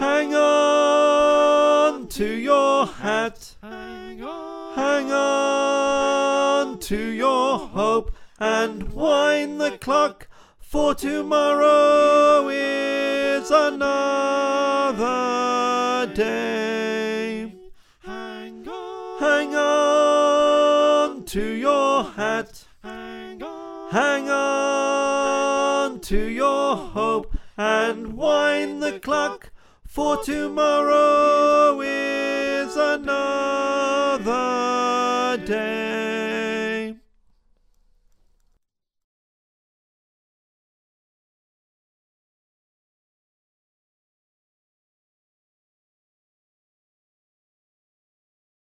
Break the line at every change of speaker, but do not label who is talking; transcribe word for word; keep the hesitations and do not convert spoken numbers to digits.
Hang on to your hat.
Hang on,
Hang on to your hope and wind the clock, for tomorrow is another day.
hang on,
Hang on to your hat.
hang on,
Hang on to your hope and wind the clock, for tomorrow is another day.